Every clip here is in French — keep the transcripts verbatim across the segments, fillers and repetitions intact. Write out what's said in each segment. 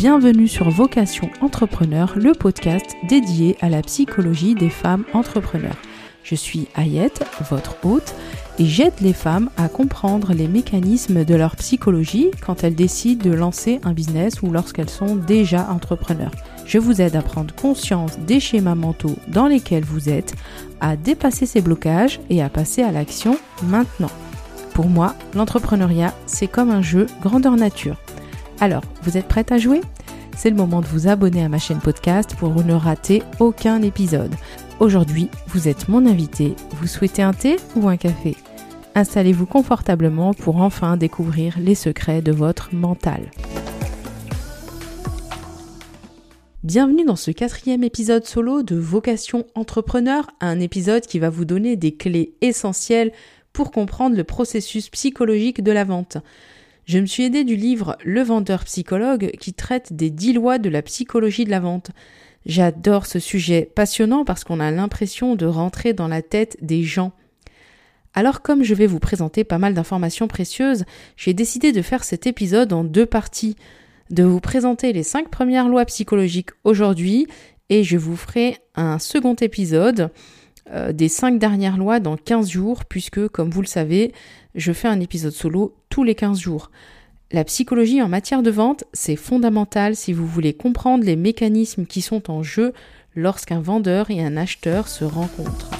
Bienvenue sur Vocation Entrepreneur, le podcast dédié à la psychologie des femmes entrepreneurs. Je suis Ayette, votre hôte, et j'aide les femmes à comprendre les mécanismes de leur psychologie quand elles décident de lancer un business ou lorsqu'elles sont déjà entrepreneurs. Je vous aide à prendre conscience des schémas mentaux dans lesquels vous êtes, à dépasser ces blocages et à passer à l'action maintenant. Pour moi, l'entrepreneuriat, c'est comme un jeu grandeur nature. Alors, vous êtes prête à jouer ? C'est le moment de vous abonner à ma chaîne podcast pour ne rater aucun épisode. Aujourd'hui, vous êtes mon invité. Vous souhaitez un thé ou un café ? Installez-vous confortablement pour enfin découvrir les secrets de votre mental. Bienvenue dans ce quatrième épisode solo de Vocation Entrepreneur, un épisode qui va vous donner des clés essentielles pour comprendre le processus psychologique de la vente. Je me suis aidée du livre Le vendeur psychologue qui traite des dix lois de la psychologie de la vente. J'adore ce sujet passionnant parce qu'on a l'impression de rentrer dans la tête des gens. Alors comme je vais vous présenter pas mal d'informations précieuses, j'ai décidé de faire cet épisode en deux parties, de vous présenter les cinq premières lois psychologiques aujourd'hui et je vous ferai un second épisode euh, des cinq dernières lois dans quinze jours puisque, comme vous le savez, je fais un épisode solo tous les quinze jours. La psychologie en matière de vente, c'est fondamental si vous voulez comprendre les mécanismes qui sont en jeu lorsqu'un vendeur et un acheteur se rencontrent.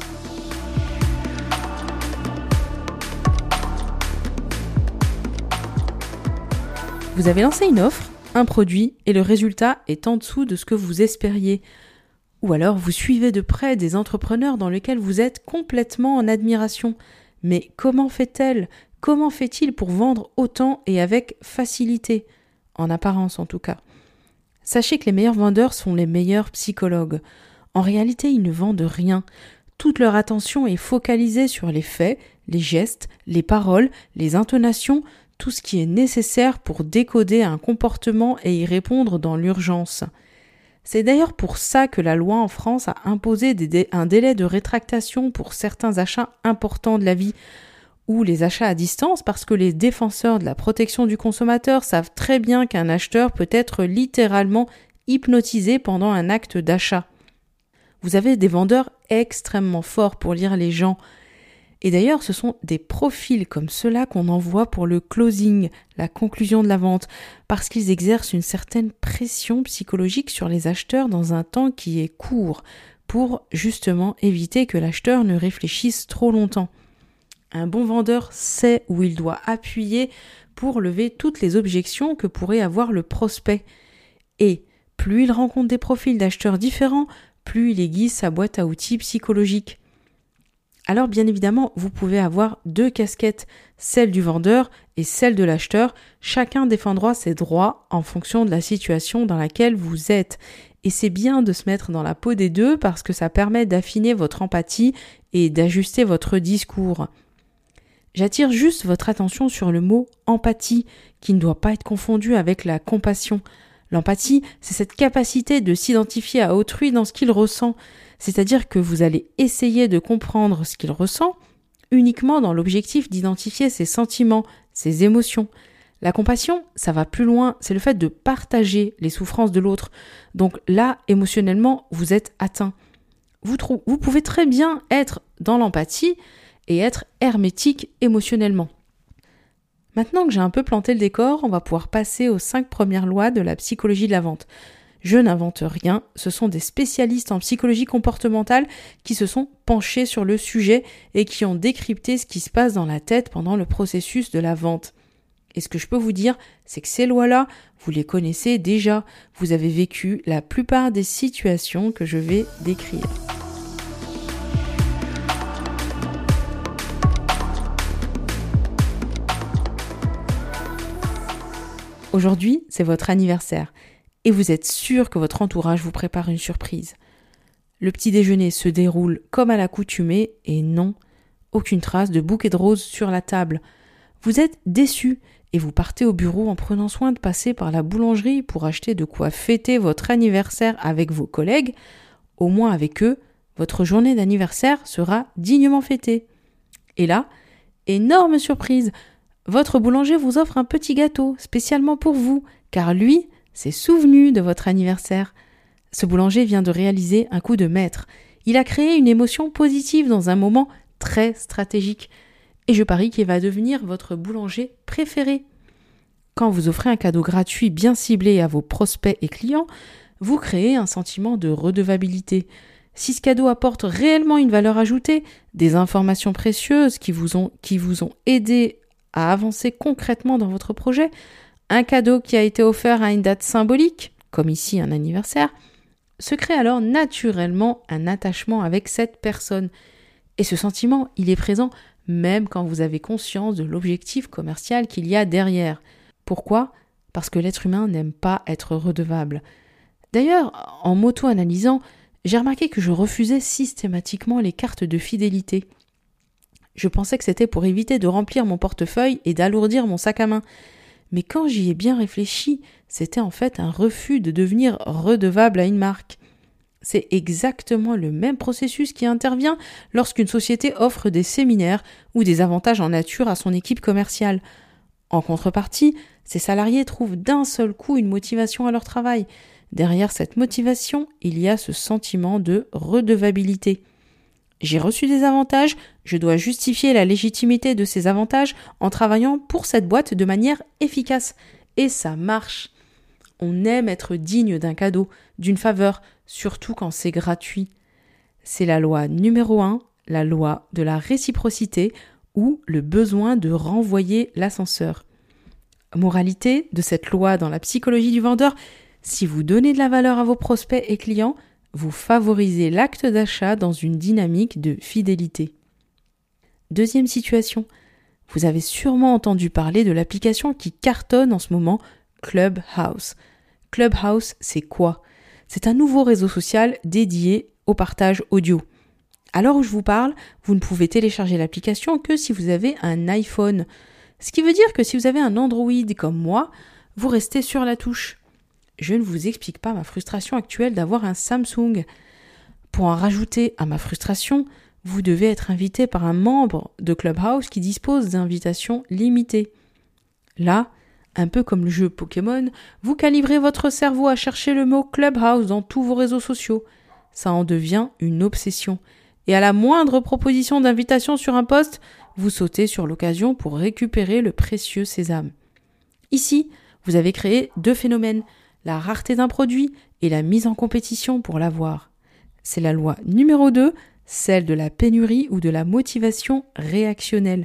Vous avez lancé une offre, un produit, et le résultat est en dessous de ce que vous espériez. Ou alors vous suivez de près des entrepreneurs dans lesquels vous êtes complètement en admiration. Mais comment fait-elle ? Comment fait-il pour vendre autant et avec facilité ? En apparence en tout cas. Sachez que les meilleurs vendeurs sont les meilleurs psychologues. En réalité, ils ne vendent rien. Toute leur attention est focalisée sur les faits, les gestes, les paroles, les intonations, tout ce qui est nécessaire pour décoder un comportement et y répondre dans l'urgence. C'est d'ailleurs pour ça que la loi en France a imposé des dé- un délai de rétractation pour certains achats importants de la vie, ou les achats à distance, parce que les défenseurs de la protection du consommateur savent très bien qu'un acheteur peut être littéralement hypnotisé pendant un acte d'achat. Vous avez des vendeurs extrêmement forts pour lire les gens. Et d'ailleurs, ce sont des profils comme ceux-là qu'on envoie pour le closing, la conclusion de la vente, parce qu'ils exercent une certaine pression psychologique sur les acheteurs dans un temps qui est court, pour justement éviter que l'acheteur ne réfléchisse trop longtemps. Un bon vendeur sait où il doit appuyer pour lever toutes les objections que pourrait avoir le prospect. Et plus il rencontre des profils d'acheteurs différents, plus il aiguise sa boîte à outils psychologique. Alors bien évidemment, vous pouvez avoir deux casquettes, celle du vendeur et celle de l'acheteur. Chacun défendra ses droits en fonction de la situation dans laquelle vous êtes. Et c'est bien de se mettre dans la peau des deux parce que ça permet d'affiner votre empathie et d'ajuster votre discours. J'attire juste votre attention sur le mot empathie, qui ne doit pas être confondu avec la compassion. L'empathie, c'est cette capacité de s'identifier à autrui dans ce qu'il ressent. C'est-à-dire que vous allez essayer de comprendre ce qu'il ressent uniquement dans l'objectif d'identifier ses sentiments, ses émotions. La compassion, ça va plus loin, c'est le fait de partager les souffrances de l'autre. Donc là, émotionnellement, vous êtes atteint. Vous, trou- vous pouvez très bien être dans l'empathie et être hermétique émotionnellement. Maintenant que j'ai un peu planté le décor, on va pouvoir passer aux cinq premières lois de la psychologie de la vente. Je n'invente rien, ce sont des spécialistes en psychologie comportementale qui se sont penchés sur le sujet et qui ont décrypté ce qui se passe dans la tête pendant le processus de la vente. Et ce que je peux vous dire, c'est que ces lois-là, vous les connaissez déjà, vous avez vécu la plupart des situations que je vais décrire. Aujourd'hui, c'est votre anniversaire. Et vous êtes sûr que votre entourage vous prépare une surprise. Le petit déjeuner se déroule comme à l'accoutumée et non, aucune trace de bouquet de roses sur la table. Vous êtes déçu et vous partez au bureau en prenant soin de passer par la boulangerie pour acheter de quoi fêter votre anniversaire avec vos collègues. Au moins avec eux, votre journée d'anniversaire sera dignement fêtée. Et là, énorme surprise, votre boulanger vous offre un petit gâteau spécialement pour vous, car lui s'est souvenu de votre anniversaire. Ce boulanger vient de réaliser un coup de maître. Il a créé une émotion positive dans un moment très stratégique. Et je parie qu'il va devenir votre boulanger préféré. Quand vous offrez un cadeau gratuit bien ciblé à vos prospects et clients, vous créez un sentiment de redevabilité. Si ce cadeau apporte réellement une valeur ajoutée, des informations précieuses qui vous ont, qui vous ont aidé à avancer concrètement dans votre projet, un cadeau qui a été offert à une date symbolique, comme ici un anniversaire, se crée alors naturellement un attachement avec cette personne. Et ce sentiment, il est présent même quand vous avez conscience de l'objectif commercial qu'il y a derrière. Pourquoi ? Parce que l'être humain n'aime pas être redevable. D'ailleurs, en m'auto-analysant, j'ai remarqué que je refusais systématiquement les cartes de fidélité. Je pensais que c'était pour éviter de remplir mon portefeuille et d'alourdir mon sac à main. Mais quand j'y ai bien réfléchi, c'était en fait un refus de devenir redevable à une marque. C'est exactement le même processus qui intervient lorsqu'une société offre des séminaires ou des avantages en nature à son équipe commerciale. En contrepartie, ses salariés trouvent d'un seul coup une motivation à leur travail. Derrière cette motivation, il y a ce sentiment de redevabilité. J'ai reçu des avantages, je dois justifier la légitimité de ces avantages en travaillant pour cette boîte de manière efficace. Et ça marche. On aime être digne d'un cadeau, d'une faveur, surtout quand c'est gratuit. C'est la loi numéro un, la loi de la réciprocité ou le besoin de renvoyer l'ascenseur. Moralité de cette loi dans la psychologie du vendeur, si vous donnez de la valeur à vos prospects et clients, vous favorisez l'acte d'achat dans une dynamique de fidélité. Deuxième situation, vous avez sûrement entendu parler de l'application qui cartonne en ce moment, Clubhouse. Clubhouse, c'est quoi ? C'est un nouveau réseau social dédié au partage audio. À l'heure où je vous parle, vous ne pouvez télécharger l'application que si vous avez un iPhone. Ce qui veut dire que si vous avez un Android comme moi, vous restez sur la touche. Je ne vous explique pas ma frustration actuelle d'avoir un Samsung. Pour en rajouter à ma frustration, vous devez être invité par un membre de Clubhouse qui dispose d'invitations limitées. Là, un peu comme le jeu Pokémon, vous calibrez votre cerveau à chercher le mot Clubhouse dans tous vos réseaux sociaux. Ça en devient une obsession. Et à la moindre proposition d'invitation sur un post, vous sautez sur l'occasion pour récupérer le précieux sésame. Ici, vous avez créé deux phénomènes, la rareté d'un produit et la mise en compétition pour l'avoir. C'est la loi numéro deux, celle de la pénurie ou de la motivation réactionnelle.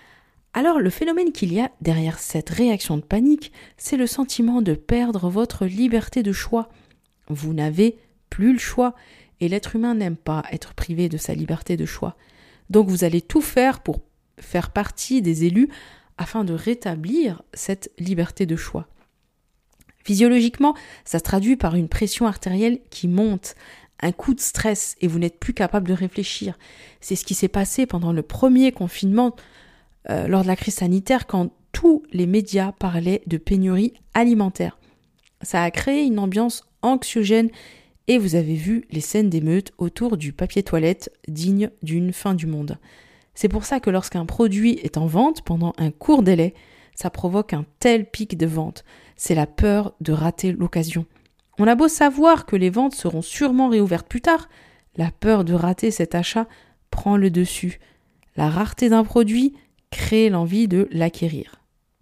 Alors le phénomène qu'il y a derrière cette réaction de panique, c'est le sentiment de perdre votre liberté de choix. Vous n'avez plus le choix et l'être humain n'aime pas être privé de sa liberté de choix. Donc vous allez tout faire pour faire partie des élus afin de rétablir cette liberté de choix. Physiologiquement, ça se traduit par une pression artérielle qui monte, un coup de stress et vous n'êtes plus capable de réfléchir. C'est ce qui s'est passé pendant le premier confinement euh, lors de la crise sanitaire quand tous les médias parlaient de pénurie alimentaire. Ça a créé une ambiance anxiogène et vous avez vu les scènes d'émeutes autour du papier toilette digne d'une fin du monde. C'est pour ça que lorsqu'un produit est en vente pendant un court délai, ça provoque un tel pic de vente. C'est la peur de rater l'occasion. On a beau savoir que les ventes seront sûrement réouvertes plus tard, la peur de rater cet achat prend le dessus. La rareté d'un produit crée l'envie de l'acquérir.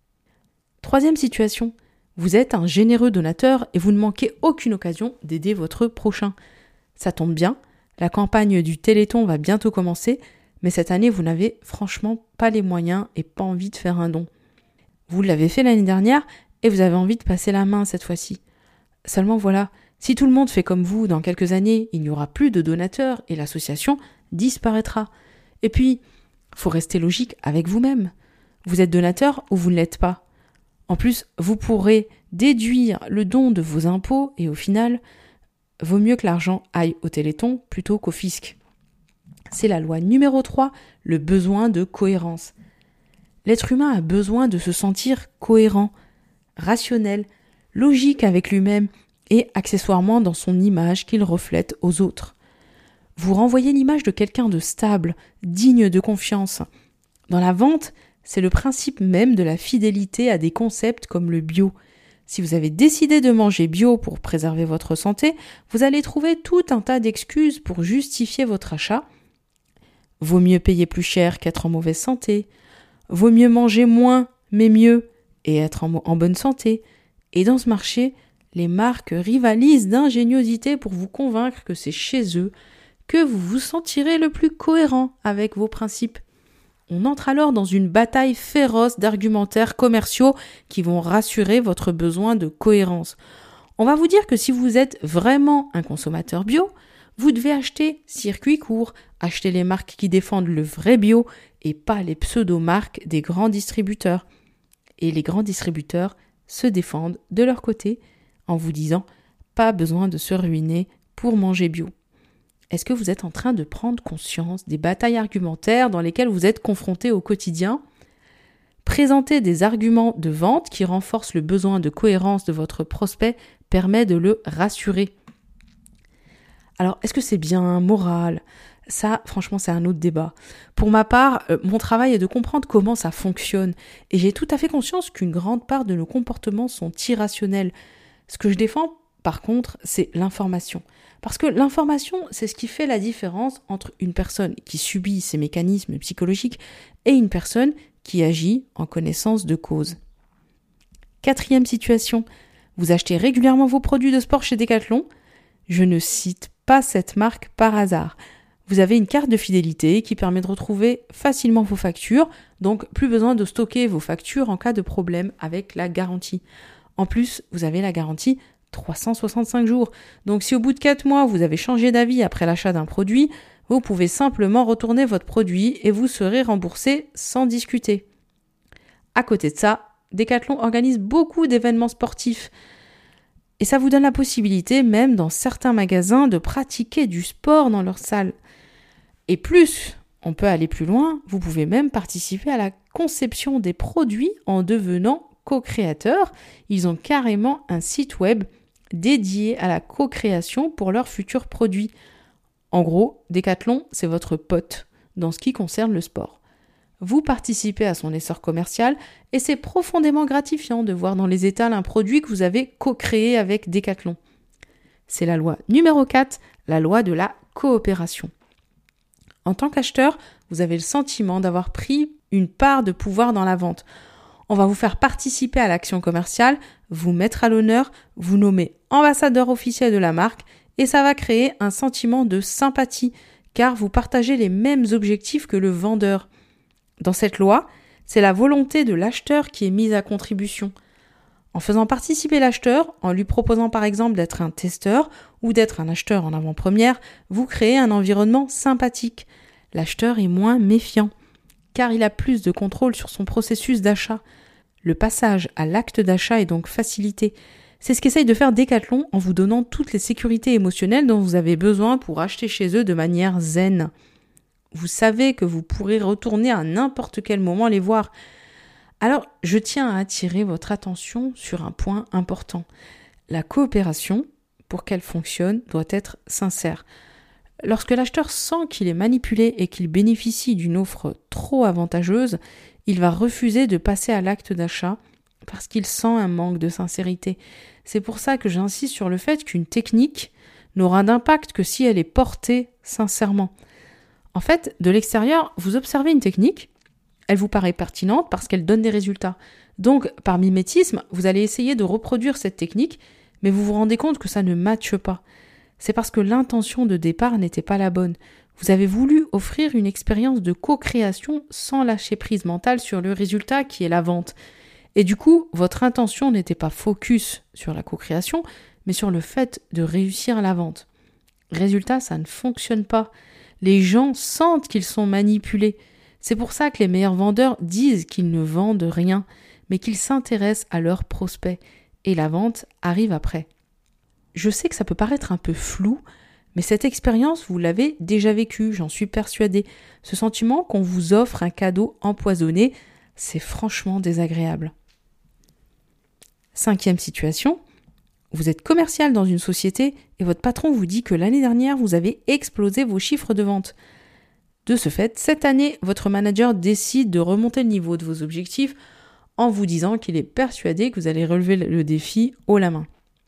Troisième situation, vous êtes un généreux donateur et vous ne manquez aucune occasion d'aider votre prochain. Ça tombe bien, la campagne du Téléthon va bientôt commencer, mais cette année vous n'avez franchement pas les moyens et pas envie de faire un don. Vous l'avez fait l'année dernière et vous avez envie de passer la main cette fois-ci. Seulement voilà, si tout le monde fait comme vous, dans quelques années, il n'y aura plus de donateurs et l'association disparaîtra. Et puis, faut rester logique avec vous-même. Vous êtes donateur ou vous ne l'êtes pas. En plus, vous pourrez déduire le don de vos impôts et au final, vaut mieux que l'argent aille au Téléthon plutôt qu'au fisc. C'est la loi numéro trois, le besoin de cohérence. L'être humain a besoin de se sentir cohérent, rationnel, logique avec lui-même et accessoirement dans son image qu'il reflète aux autres. Vous renvoyez l'image de quelqu'un de stable, digne de confiance. Dans la vente, c'est le principe même de la fidélité à des concepts comme le bio. Si vous avez décidé de manger bio pour préserver votre santé, vous allez trouver tout un tas d'excuses pour justifier votre achat. Vaut mieux payer plus cher qu'être en mauvaise santé. Vaut mieux manger moins, mais mieux, et être en, en bonne santé. Et dans ce marché, les marques rivalisent d'ingéniosité pour vous convaincre que c'est chez eux que vous vous sentirez le plus cohérent avec vos principes. On entre alors dans une bataille féroce d'argumentaires commerciaux qui vont rassurer votre besoin de cohérence. On va vous dire que si vous êtes vraiment un consommateur bio, vous devez acheter circuit court, acheter les marques qui défendent le vrai bio et pas les pseudo-marques des grands distributeurs. Et les grands distributeurs se défendent de leur côté en vous disant « pas besoin de se ruiner pour manger bio ». Est-ce que vous êtes en train de prendre conscience des batailles argumentaires dans lesquelles vous êtes confrontés au quotidien ? Présenter des arguments de vente qui renforcent le besoin de cohérence de votre prospect permet de le rassurer. Alors, est-ce que c'est bien moral ? Ça, franchement, c'est un autre débat. Pour ma part, euh, mon travail est de comprendre comment ça fonctionne. Et j'ai tout à fait conscience qu'une grande part de nos comportements sont irrationnels. Ce que je défends, par contre, c'est l'information. Parce que l'information, c'est ce qui fait la différence entre une personne qui subit ces mécanismes psychologiques et une personne qui agit en connaissance de cause. Quatrième situation, vous achetez régulièrement vos produits de sport chez Decathlon. Je ne cite pas cette marque par hasard. Vous avez une carte de fidélité qui permet de retrouver facilement vos factures, donc plus besoin de stocker vos factures en cas de problème avec la garantie. En plus, vous avez la garantie trois cent soixante-cinq jours. Donc si au bout de quatre mois, vous avez changé d'avis après l'achat d'un produit, vous pouvez simplement retourner votre produit et vous serez remboursé sans discuter. À côté de ça, Decathlon organise beaucoup d'événements sportifs. Et ça vous donne la possibilité, même dans certains magasins, de pratiquer du sport dans leur salle. Et plus, on peut aller plus loin, vous pouvez même participer à la conception des produits en devenant co-créateurs. Ils ont carrément un site web dédié à la co-création pour leurs futurs produits. En gros, Decathlon, c'est votre pote dans ce qui concerne le sport. Vous participez à son essor commercial et c'est profondément gratifiant de voir dans les étals un produit que vous avez co-créé avec Decathlon. C'est la loi numéro quatre, la loi de la coopération. En tant qu'acheteur, vous avez le sentiment d'avoir pris une part de pouvoir dans la vente. On va vous faire participer à l'action commerciale, vous mettre à l'honneur, vous nommer ambassadeur officiel de la marque et ça va créer un sentiment de sympathie car vous partagez les mêmes objectifs que le vendeur. Dans cette loi, c'est la volonté de l'acheteur qui est mise à contribution. En faisant participer l'acheteur, en lui proposant par exemple d'être un testeur ou d'être un acheteur en avant-première, vous créez un environnement sympathique. L'acheteur est moins méfiant car il a plus de contrôle sur son processus d'achat. Le passage à l'acte d'achat est donc facilité. C'est ce qu'essaye de faire Decathlon en vous donnant toutes les sécurités émotionnelles dont vous avez besoin pour acheter chez eux de manière zen. Vous savez que vous pourrez retourner à n'importe quel moment les voir. Alors, je tiens à attirer votre attention sur un point important. La coopération, pour qu'elle fonctionne, doit être sincère. Lorsque l'acheteur sent qu'il est manipulé et qu'il bénéficie d'une offre trop avantageuse, il va refuser de passer à l'acte d'achat parce qu'il sent un manque de sincérité. C'est pour ça que j'insiste sur le fait qu'une technique n'aura d'impact que si elle est portée sincèrement. En fait, de l'extérieur, vous observez une technique, elle vous paraît pertinente parce qu'elle donne des résultats. Donc, par mimétisme, vous allez essayer de reproduire cette technique, mais vous vous rendez compte que ça ne matche pas. C'est parce que l'intention de départ n'était pas la bonne. Vous avez voulu offrir une expérience de co-création sans lâcher prise mentale sur le résultat qui est la vente. Et du coup, votre intention n'était pas focus sur la co-création, mais sur le fait de réussir la vente. Résultat, ça ne fonctionne pas. Les gens sentent qu'ils sont manipulés. C'est pour ça que les meilleurs vendeurs disent qu'ils ne vendent rien, mais qu'ils s'intéressent à leurs prospects. Et la vente arrive après. Je sais que ça peut paraître un peu flou, mais cette expérience, vous l'avez déjà vécue, j'en suis persuadée. Ce sentiment qu'on vous offre un cadeau empoisonné, c'est franchement désagréable. Cinquième situation, vous êtes commercial dans une société et votre patron vous dit que l'année dernière, vous avez explosé vos chiffres de vente. De ce fait, cette année, votre manager décide de remonter le niveau de vos objectifs en vous disant qu'il est persuadé que vous allez relever le défi haut la main.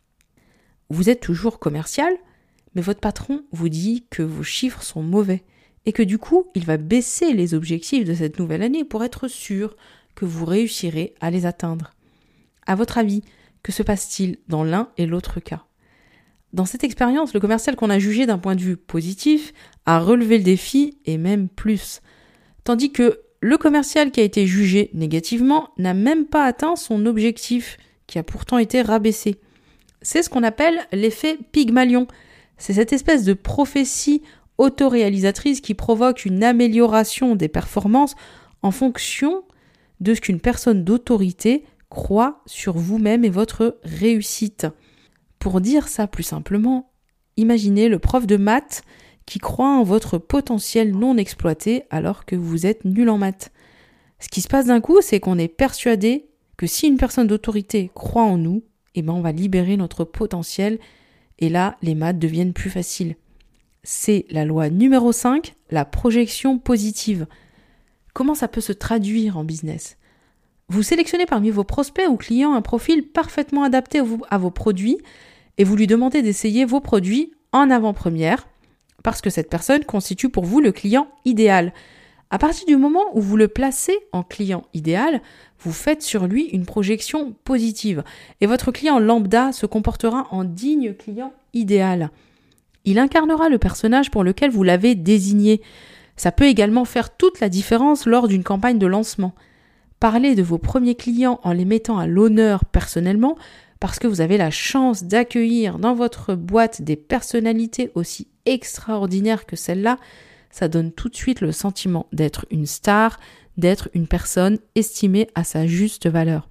Vous êtes toujours commercial, mais votre patron vous dit que vos chiffres sont mauvais et que du coup, il va baisser les objectifs de cette nouvelle année pour être sûr que vous réussirez à les atteindre. À votre avis, que se passe-t-il dans l'un et l'autre cas ? Dans cette expérience, le commercial qu'on a jugé d'un point de vue positif a relevé le défi et même plus. Tandis que le commercial qui a été jugé négativement n'a même pas atteint son objectif, qui a pourtant été rabaissé. C'est ce qu'on appelle l'effet Pygmalion. C'est cette espèce de prophétie autoréalisatrice qui provoque une amélioration des performances en fonction de ce qu'une personne d'autorité croit sur vous-même et votre réussite. Pour dire ça plus simplement, imaginez le prof de maths qui croit en votre potentiel non exploité alors que vous êtes nul en maths. Ce qui se passe d'un coup, c'est qu'on est persuadé que si une personne d'autorité croit en nous, eh ben on va libérer notre potentiel et là, les maths deviennent plus faciles. C'est la loi numéro cinq, la projection positive. Comment ça peut se traduire en business ? Vous sélectionnez parmi vos prospects ou clients un profil parfaitement adapté à vos produits et vous lui demandez d'essayer vos produits en avant-première parce que cette personne constitue pour vous le client idéal. À partir du moment où vous le placez en client idéal, vous faites sur lui une projection positive et votre client lambda se comportera en digne client idéal. Il incarnera le personnage pour lequel vous l'avez désigné. Ça peut également faire toute la différence lors d'une campagne de lancement. Parlez de vos premiers clients en les mettant à l'honneur personnellement parce que vous avez la chance d'accueillir dans votre boîte des personnalités aussi extraordinaires que celle-là. Ça donne tout de suite le sentiment d'être une star, d'être une personne estimée à sa juste valeur.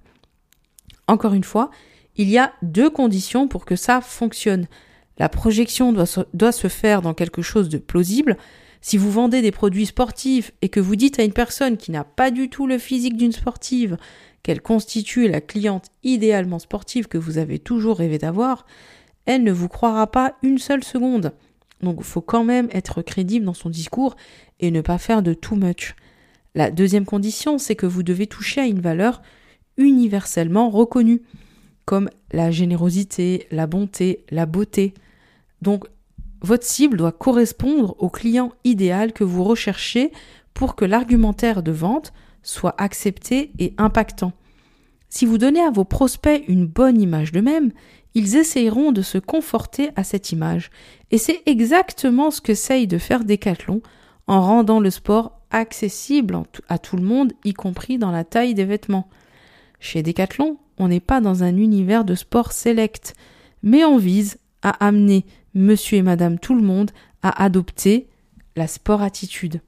Encore une fois, il y a deux conditions pour que ça fonctionne. La projection doit se, doit se faire dans quelque chose de plausible. Si vous vendez des produits sportifs et que vous dites à une personne qui n'a pas du tout le physique d'une sportive qu'elle constitue la cliente idéalement sportive que vous avez toujours rêvé d'avoir, elle ne vous croira pas une seule seconde. Donc il faut quand même être crédible dans son discours et ne pas faire de too much. La deuxième condition, c'est que vous devez toucher à une valeur universellement reconnue, comme la générosité, la bonté, la beauté. Donc votre cible doit correspondre au client idéal que vous recherchez pour que l'argumentaire de vente soit accepté et impactant. Si vous donnez à vos prospects une bonne image d'eux-mêmes, ils essayeront de se conforter à cette image. Et c'est exactement ce qu'essaye de faire Decathlon en rendant le sport accessible à tout le monde, y compris dans la taille des vêtements. Chez Decathlon, on n'est pas dans un univers de sport select, mais on vise à amener monsieur et madame tout le monde à adopter la sport attitude.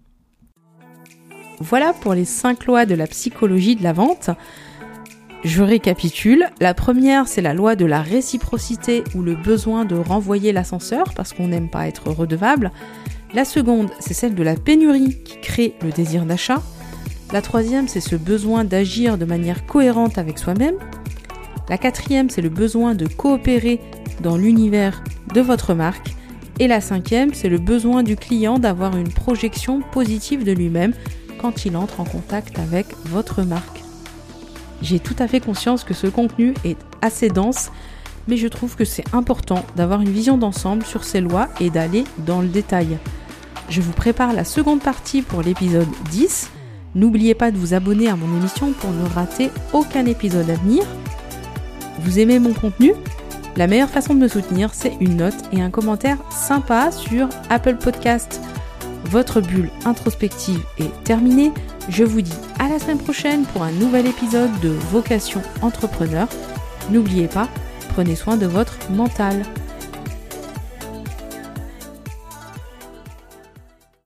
Voilà pour les cinq lois de la psychologie de la vente. Je récapitule. La première, c'est la loi de la réciprocité ou le besoin de renvoyer l'ascenseur parce qu'on n'aime pas être redevable. La seconde, c'est celle de la pénurie qui crée le désir d'achat. La troisième, c'est ce besoin d'agir de manière cohérente avec soi-même. La quatrième, c'est le besoin de coopérer dans l'univers de votre marque. Et la cinquième, c'est le besoin du client d'avoir une projection positive de lui-même quand il entre en contact avec votre marque. J'ai tout à fait conscience que ce contenu est assez dense, mais je trouve que c'est important d'avoir une vision d'ensemble sur ces lois et d'aller dans le détail. Je vous prépare la seconde partie pour l'épisode dix. N'oubliez pas de vous abonner à mon émission pour ne rater aucun épisode à venir. Vous aimez mon contenu ? La meilleure façon de me soutenir, c'est une note et un commentaire sympa sur Apple Podcast. Votre bulle introspective est terminée. Je vous dis à la semaine prochaine pour un nouvel épisode de Vocation Entrepreneur. N'oubliez pas, prenez soin de votre mental.